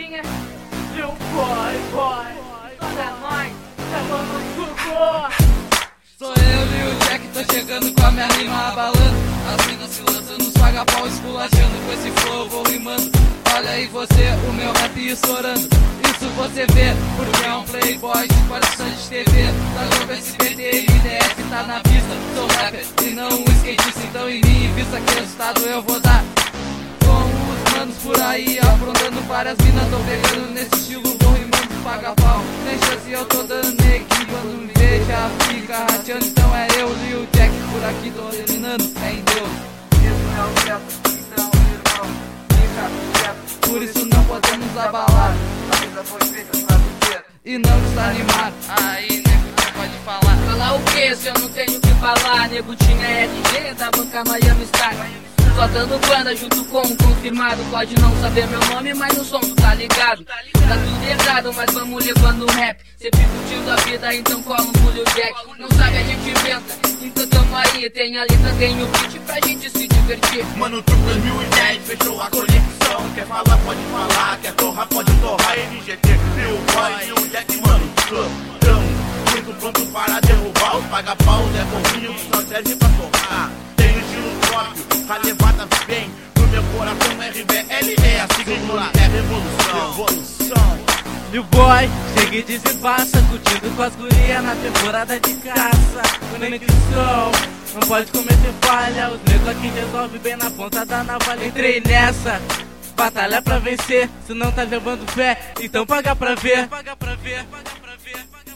negutinha e o boy. Toda nós, levando suco. Sou eu e o Jack, tô chegando com a minha rima abalando. As minas se lançando, os paga-pau esculachando. Com esse flow eu vou rimando. Olha aí você, o meu rap estourando. Isso você vê, porque é um playboy de coração de TV. Tá no SBT, IDF tá na pista. Sou rapper e não um skatista, então em mim, vista que resultado eu vou dar. Com os manos por aí, aprontando várias minas. Tô pegando nesse estilo, vou rimando paga-pau. Nem chance eu tô dando neguinho. Quando me veja, fica rateando. Então é eu e o Jack por aqui, tô dominando. É em Deus. Isso é o certo, então irmão, fica quieto. Por isso não podemos abalar. A vida foi feita pra viver e não está animado. Aí, nego, você pode falar. Falar o que se eu não tenho o que falar? Nego tinha RG da banca Miami Star. Só dando banda junto com o confirmado. Pode não saber meu nome, mas no som tu tá ligado. Tá tudo errado, mas vamos levando o rap. Sempre curtindo a vida, então cola um bulho Jack. Não sabe, a gente inventa, então tamo aí. Tem a letra, tem o beat pra gente se divertir. Mano, Truco 2010 fechou a conexão. Quer falar, pode falar. Quer torrar, pode torrar. NGT, e o boy e o Jack, mano, tamo muito pronto para derrubar. Os paga-pau, é bonzinho, só serve pra torrar. Tem um estilo próprio, a levada vem. No meu coração RBL é a sigla, é revolução. E o boy chega e desembaça, curtindo com as gurias na temporada de caça. Conexão, não pode cometer falha. Os negros aqui resolve bem na ponta da navalha. Entrei nessa batalha pra vencer. Se não tá levando fé, então paga pra ver. Paga pra ver, paga pra ver, paga pra ver.